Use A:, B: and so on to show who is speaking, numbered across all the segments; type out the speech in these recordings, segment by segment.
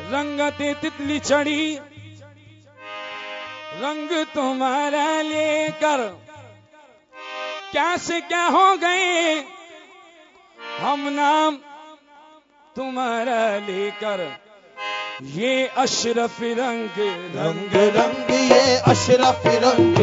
A: رنگت تتلی چڑھی رنگ تمہارا لے کر کیا سے کیا ہو گئے ہم نام تمہارا لے کر یہ اشرف رنگ
B: رنگ رنگ یہ اشرف رنگ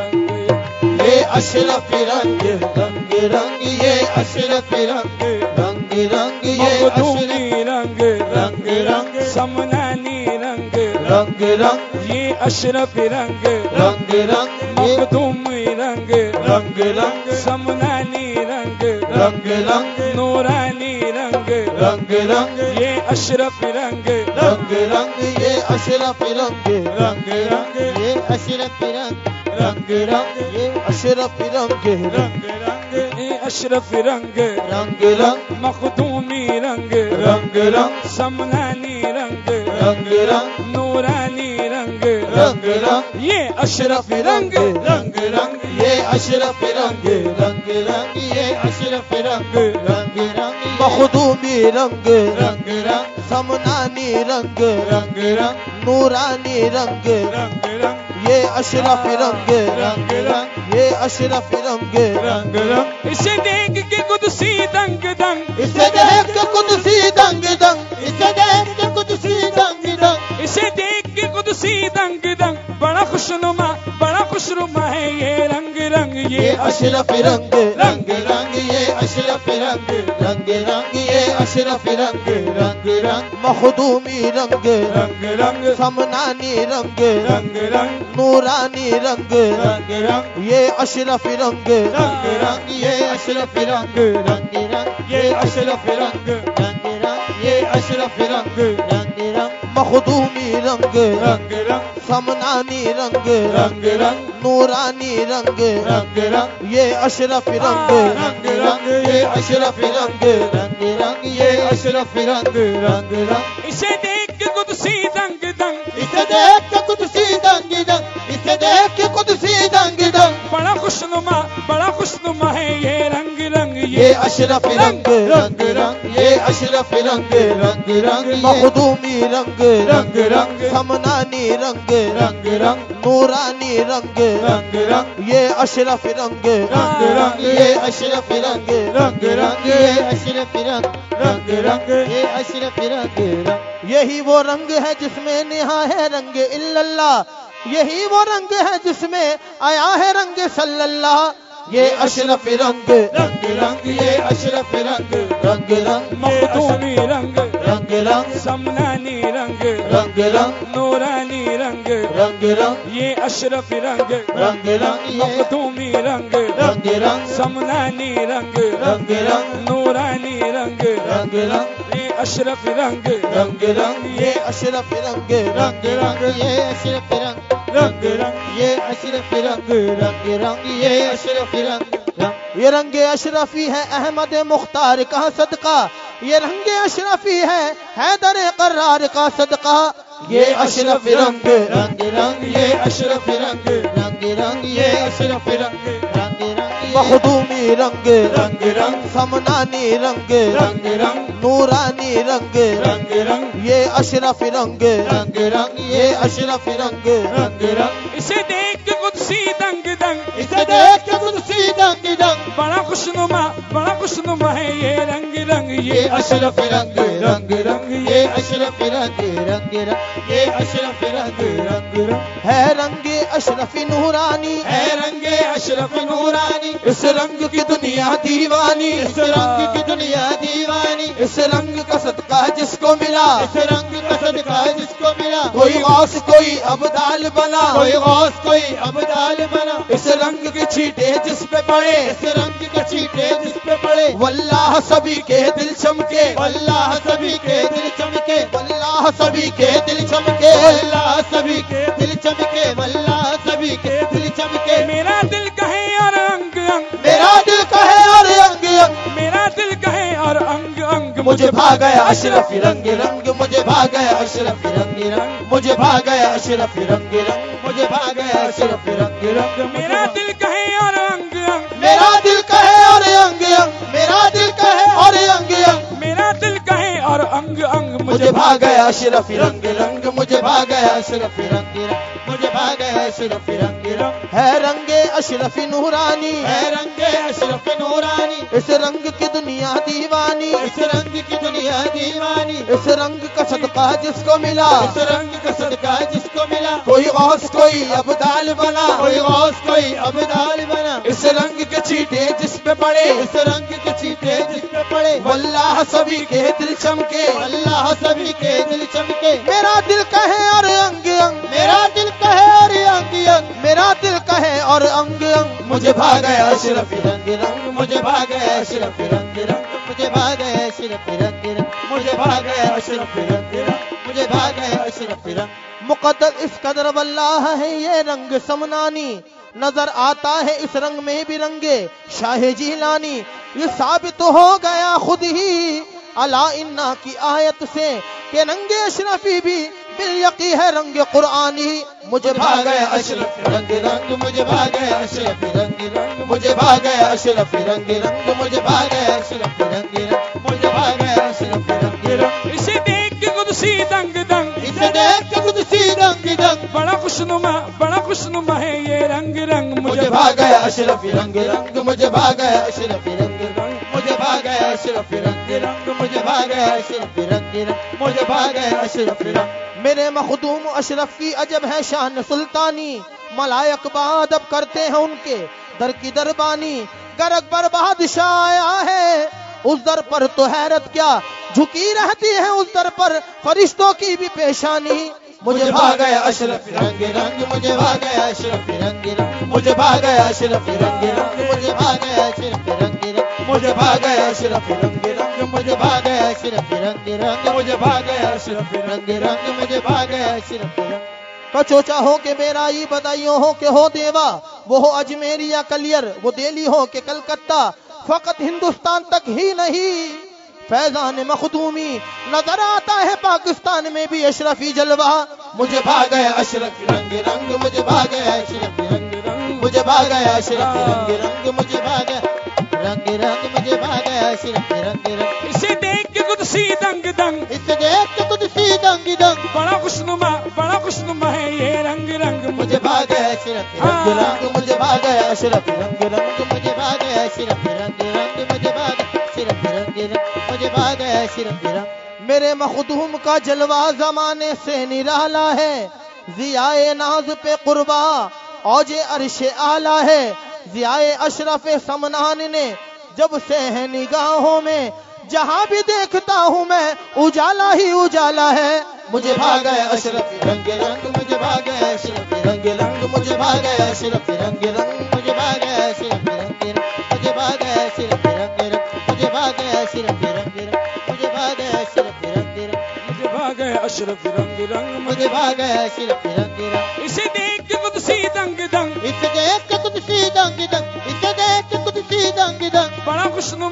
B: یہ اشرف رنگ رنگ رنگ یہ اشرف رنگ رنگ رنگ یہ
A: مخدومی رنگ
B: رنگ رنگ
A: سمنانی رنگ
B: رنگ رنگ
A: یہ اشرف رنگ
B: رنگ رنگ
A: مخدومی رنگ
B: رنگ رنگ
A: سمنانی رنگ
B: رنگ رنگ
A: نورانی رنگ
B: رنگ رنگ
A: یہ اشرف رنگ
B: رنگ رنگ یہ اشرف رنگ رنگ رنگ یہ اشرف رنگ رنگ رنگ یہ اشرف رنگ رنگ رنگ
A: یہ اشرف رنگ
B: رنگ رنگ
A: مخدومی رنگ
B: رنگ رنگ
A: سمنانی رنگ
B: رنگ رنگ
A: نورانی رنگ
B: رنگ رنگ
A: یہ اشرف رنگ
B: رنگ رنگ یہ اشرف رنگ رنگ رنگ یہ اشرف رنگ رنگ رنگ مخدومی رنگ رنگ رنگ سمنانی رنگ رنگ رنگ نورانی رنگ رنگ رنگ یہ اشرف رنگ رنگ رنگ یہ اشرف رنگ رنگ رنگ
A: اسے دیکھ کے قدسی دنگ دنگ
B: اسے دیکھ کے قدسی دنگ دنگ اسے دیکھ کے قدسی دنگ دنگ
A: اسے دیکھ کے قدسی دنگ دنگ بڑا خوشنما ہے یہ رنگ رنگ
B: یہ اشرف رنگ رنگ رنگ یہ اشرف رنگ رنگ رنگ یہ اشرف رنگ رنگ رنگ مخدومی رنگ رنگ رنگ سمنانی رنگ رنگ رنگ نورانی رنگ رنگ رنگ یہ اشرف رنگ رنگ رنگ یہ اشرف رنگ رنگ رنگ یہ اشرف رنگ رنگ رنگ یہ اشرف رنگ رنگ رنگ مخدومی رنگ رنگ رنگ سمنانی رنگ رنگ رنگ نورانی رنگ رنگ رنگ یہ اشرف رنگ رنگ رنگ یہ اشرف رنگ رنگ رنگ یہ اشرف رنگ رنگ رنگ
A: اسے دیکھ کے قدسی دنگ دنگ
B: اسے دیکھ کے قدسی دنگ دنگ اسے دیکھ کے قدسی دنگ دنگ
A: بڑا خوشنما ہے یہ رنگ رنگ
B: یہ اشرف رنگ رنگ رنگ یہ اشرف رنگ رنگ رنگ مخدومی رنگ رنگ رنگ سمنانی رنگ رنگ رنگ نورانی رنگ رنگ رنگ یہ اشرف رنگ رنگ رنگ یہ اشرف رنگ رنگ رنگ یہ اشرف رنگ رنگ رنگ یہ اشرف رنگ رنگ یہی وہ رنگ ہے جس میں نہا ہے رنگ الا اللہ یہی وہ رنگ ہے جس میں آیا ہے رنگ صلی اللہ یہ اشرف رنگ رنگ رنگ یہ اشرف رنگ رنگ رنگ
A: مخدومی رنگ
B: رنگ رنگ
A: سمنانی رنگ
B: رنگ رنگ
A: نورانی رنگ
B: رنگ رنگ
A: یہ اشرف رنگ
B: رنگ رنگ
A: مخدومی رنگ
B: رنگ رنگ
A: سمنانی رنگ
B: رنگ رنگ
A: نورانی رنگ
B: رنگ رنگ
A: یہ اشرف رنگ
B: رنگ رنگ یہ اشرف رنگ رنگ رنگ یہ اشرف رنگ رنگ رنگ یہ اشرف رنگ رنگ رنگ یہ اشرف رنگ یہ رنگ اشرفی ہے احمد مختار کا صدقہ یہ رنگ اشرفی ہے حیدر قرار کا صدقہ یہ اشرف رنگ رنگ رنگ یہ اشرف رنگ رنگ رنگ یہ اشرف رنگ رنگ رنگ مخدومی رنگ رنگ رنگ سمنانی رنگ رنگ رنگ نورانی رنگ رنگ رنگ یہ اشرف رنگ رنگ رنگ یہ اشرف رنگ رنگ رنگ
A: اسے دیکھ کے قدسی دنگ دنگ
B: اسے دیکھ کے قدسی دنگ دنگ
A: بڑا خوشنما ہے یہ رنگ رنگ
B: یہ اشرف رنگ رنگ رنگ یہ اشرف رنگ رنگ رنگ یہ اشرف رنگ رنگ رنگ ہے رنگ اشرف نورانی ہے رنگ اشرف نورانی اس رنگ کی دنیا دیوانی اس رنگ کی دنیا دیوانی اس رنگ کا صدقہ جس کو ملا اس رنگ کا صدقہ جس کو ملا کوئی غوث کوئی ابدال بنا کوئی غوث کوئی ابدال بنا اس رنگ کے چھیٹے جس پہ پڑے اس رنگ کے چھیٹے جس پہ پڑے واللہ سبھی کے دل چمکے واللہ سبھی کے دل چمکے واللہ سبھی کے دل چمکے واللہ سبھی کے دل چمکے واللہ سبھی کے دل چمکے
A: میرا دل کہے اور انگ انگ
B: میرا دل کہے اور انگ انگ
A: میرا دل کہے اور انگ انگ
B: مجھے بھا گیا اشرف رنگ رنگ مجھے بھا گیا اشرف رنگ رنگ مجھے بھا گیا اشرف رنگ رنگ مجھے بھا گیا اشرف رنگ رنگ
A: میرا دل کہے اور انگ انگ
B: میرا دل کہے اور انگ انگ میرا دل کہے اور انگ انگ
A: میرا دل کہے اور انگ انگ
B: مجھے بھا گیا اشرف رنگ رنگ مجھے بھا گیا اشرف رنگ رنگ مجھے بھا گیا اشرف رنگ رنگ
A: میرا دل کہے اور انگ انگ
B: مجھے بھا بھا گیا اشرف رنگ رنگ مجھے بھا گیا اشرف رنگ رنگ مجھے بھا گیا اشرف رنگ رنگ ہے رنگ اشرف نورانی ہے رنگ اشرف نورانی اس رنگ کی دنیا دیوانی اس رنگ کی دنیا دیوانی اس رنگ کا صدقہ جس کو ملا اس رنگ کا صدقہ جس کو ملا کوئی غوث کوئی ابدال بنا کوئی غوث کوئی ابدال بنا اس رنگ کے چیٹے جس پہ پڑے اس رنگ کے چیٹے جس پہ پڑے واللہ سبھی کے دل چمکے اللہ سبھی کے دل چمکے میرا دل کہے اور انگ انگ میرا دل کہے اور انگ انگ میرا دل کہے اور انگ انگ مجھے بھا گیا اشرف رنگ رنگ مجھے بھا گیا اشرف رنگ رنگ مجھے بھا گیا اشرف رنگ رنگ مجھے بھا گیا اشرف رنگ رنگ مجھے بھا گیا اشرف رنگ مقدر اس قدر واللہ ہے یہ رنگ سمنانی نظر آتا ہے اس رنگ میں بھی رنگے شاہ جیلانی یہ ثابت ہو گیا خود ہی الا انا کی آیت سے کہ رنگ اشرفی بھی بالیقی ہے رنگ قرآنی مجھے بھا گیا اشرف رنگ رنگ مجھے بھا گیا اشرف رنگ رنگ مجھے بھا گیا اشرف رنگ رنگ مجھے بھا گیا اشرف رنگ رنگ مجھے بھا گیا اشرف رنگ رنگ
A: اسے دیکھ کے قدسی دنگ دنگ
B: اسے دیکھ کے قدسی رنگ رنگ
A: بڑا خوشنما ہے یہ رنگ رنگ
B: مجھے بھا گیا اشرف رنگ رنگ مجھے بھا گیا اشرف رنگ رنگ مجھے بھا گیا اشرف رنگ رنگ مجھے بھا گیا اشرف رنگ رنگ مجھے بھا گیا اشرف رنگ میرے مخدوم اشرف کی عجب ہے شان سلطانی ملائک ادب کرتے ہیں ان کے در کی دربانی گر اکبر بادشاہ آیا ہے اس در پر تو حیرت کیا جھکی رہتی ہے اس در پر فرشتوں کی بھی پیشانی مجھے بھا گیا اشرف رنگ رنگ مجھے بھا گیا اشرف رنگ رنگ مجھے بھا گیا اشرف رنگ رنگ مجھے بھا گیا اشرف رنگ رنگ مجھے بھا گیا اشرف رنگ رنگ مجھے بھا گیا اشرف رنگ رنگ مجھے بھا گیا اشرف رنگ رنگ مجھے بھا گیا اشرف رنگ کچوچا ہو کہ بیرائی بدائیوں ہو کہ ہو دیوا وہ ہو اجمیری یا کلیر وہ دہلی ہو کہ کلکتہ فقط ہندوستان تک ہی نہیں فیضان مخدومی نظر آتا ہے پاکستان میں بھی اشرفی جلوہ مجھے بھا گیا اشرف رنگ رنگ مجھے بھا گیا اشرف رنگ رنگ مجھے بھا گیا اشرف رنگ رنگ مجھے بھا گیا رنگ رنگ مجھے بھا گیا اشرف رنگ رنگ
A: اسے دیکھ کے قدسی دنگ دنگ
B: اسے دیکھ کے قدسی دنگ دنگ
A: بڑا خوشنما ہے یہ رنگ رنگ
B: مجھے بھا گیا اشرف رنگ رنگ مجھے بھا گیا اشرف رنگ رنگ مجھے بھا گیا اشرف رنگ رنگ مجھے بھا گیا اشرف رنگ رنگ مجھے بھا گیا اشرف رنگ میرے مخدوم کا جلوہ زمانے سے نرالا ہے ضیائے ناز پہ قربا اوج عرش اعلیٰ ہے ضیائے اشرف سمنان نے جب سے ہے نگاہوں میں جہاں بھی دیکھتا ہوں میں اجالا ہی اجالا ہے مجھے بھا گیا اشرف رنگ رنگ مجھے بھا گیا اشرف رنگ رنگ مجھے بھا گیا اشرف رنگ رنگ مجھے بھا گیا اشرف رنگ رنگ مجھے بھا گیا اشرف رنگ رنگ مجھے بھا گیا اشرف رنگ رنگ مجھے بھا گیا اشرف رنگ رنگ
A: مجھے بھا گیا اشرف رنگ رنگ
B: مجھے بھا گیا اشرف رنگ رنگ
A: اسے دیکھ کے قدسی دنگ دنگ
B: اسے دیکھ کے قدسی دنگ دنگ اسے دیکھ کے قدسی دنگ دنگ
A: بڑا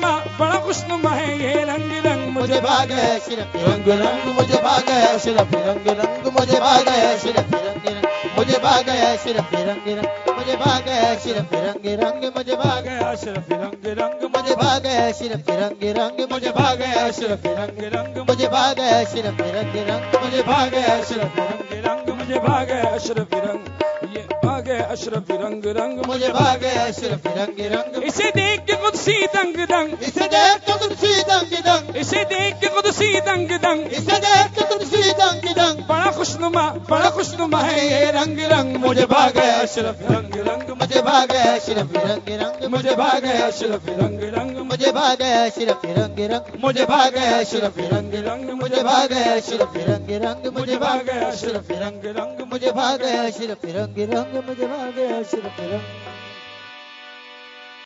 A: خوشنما ہے یہ رنگ رنگ
B: مجھے بھا گیا اشرف رنگ رنگ مجھے بھا گیا اشرف رنگ رنگ مجھے بھا گیا اشرف رنگ رنگ مجھے بھا گیا اشرف رنگ رنگ مجھے بھا گیا اشرف رنگ رنگ مجھے بھا گیا
A: اشرف رنگ رنگ
B: مجھے بھا گیا اشرف رنگ رنگ مجھے بھا گیا اشرف رنگ رنگ مجھے بھا گیا اشرف رنگ رنگ مجھے بھا گیا اشرف رنگ رنگ
A: مجھے بھا گیا اشرف رنگ یہ بھا گیا اشرف رنگ رنگ
B: مجھے بھا گیا اشرف رنگ رنگ
A: اسے دیکھ کے قدسی دنگ دنگ
B: اسے دیکھ کے قدسی دنگ دنگ
A: اسے دیکھ کے قدسی دنگ دنگ
B: اسے دیکھ کے قدسی دنگ دنگ
A: بڑا خوشنما ہے یہ رنگ رنگ مجھے بھا گیا اشرف رنگ رنگ
B: مجھے بھا گیا اشرف رنگ رنگ
A: مجھے بھا گیا اشرف رنگ رنگ
B: مجھے بھا گیا اشرف رنگ رنگ
A: مجھے بھا گیا اشرف رنگ رنگ
B: مجھے بھا گیا اشرف رنگ رنگ
A: مجھے بھا گیا اشرف رنگ رنگ
B: مجھے بھا گیا اشرف رنگ رنگ مجھے بھا گیا اشرف رنگ